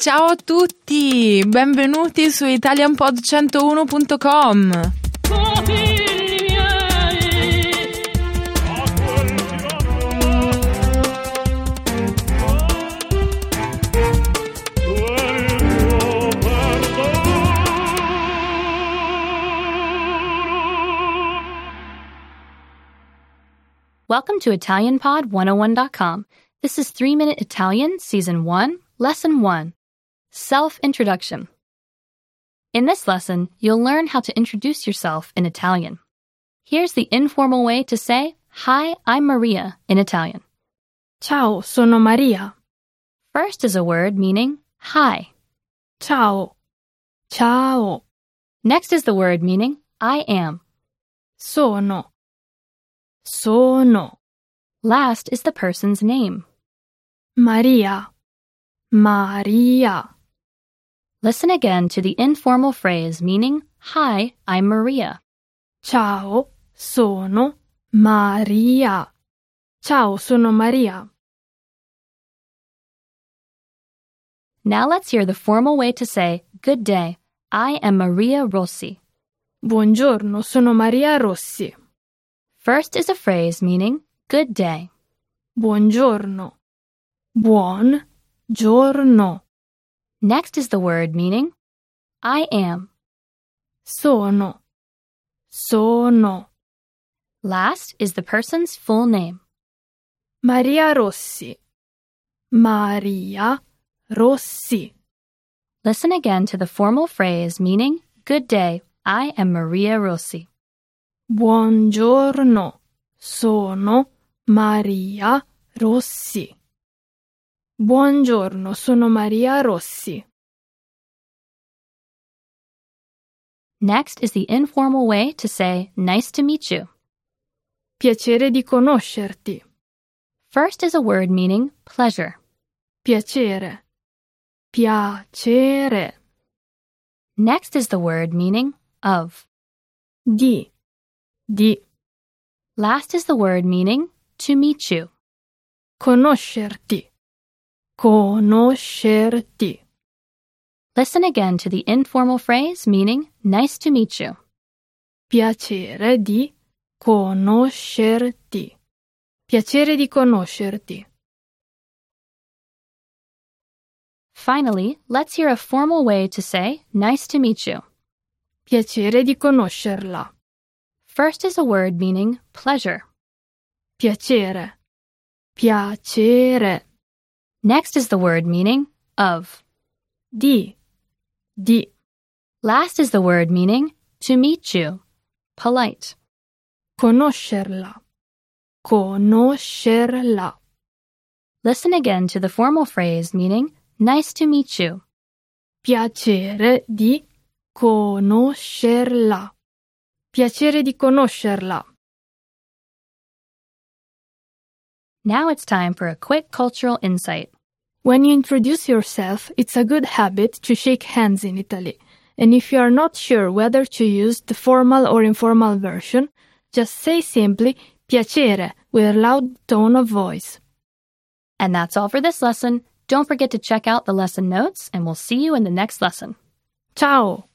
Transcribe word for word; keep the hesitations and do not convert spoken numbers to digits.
Ciao a tutti, benvenuti su italian pod centouno punto com. Welcome to Italian Pod one oh one dot com. This is three minute Italian, Season one, Lesson one. Self-introduction. In this lesson, you'll learn how to introduce yourself in Italian. Here's the informal way to say, "Hi, I'm Maria" in Italian. Ciao, sono Maria. First is a word meaning hi. Ciao. Ciao. Next is the word meaning I am. Sono. Sono. Last is the person's name. Maria. Maria. Listen again to the informal phrase meaning, "Hi, I'm Maria." Ciao, sono Maria. Ciao, sono Maria. Now let's hear the formal way to say, "Good day, I am Maria Rossi." Buongiorno, sono Maria Rossi. First is a phrase meaning, "Good day." Buongiorno. Buon giorno. Next is the word meaning, I am. Sono. Sono. Last is the person's full name. Maria Rossi. Maria Rossi. Listen again to the formal phrase meaning, "Good day, I am Maria Rossi." Buongiorno, sono Maria Rossi. Buongiorno, sono Maria Rossi. Next is the informal way to say, "Nice to meet you." Piacere di conoscerti. First is a word meaning pleasure. Piacere. Piacere. Next is the word meaning of. Di. Di. Last is the word meaning to meet you. Conoscerti. Conoscerti. Listen again to the informal phrase meaning nice to meet you. Piacere di conoscerti. Piacere di conoscerti. Finally, let's hear a formal way to say nice to meet you. Piacere di conoscerla. First is a word meaning pleasure. Piacere. Piacere. Next is the word meaning of. Di. Di. Last is the word meaning to meet you. Polite. Conoscerla. Conoscerla. Listen again to the formal phrase meaning nice to meet you. Piacere di conoscerla. Piacere di conoscerla. Now it's time for a quick cultural insight. When you introduce yourself, it's a good habit to shake hands in Italy. And if you are not sure whether to use the formal or informal version, just say simply piacere with a loud tone of voice. And that's all for this lesson. Don't forget to check out the lesson notes, and we'll see you in the next lesson. Ciao!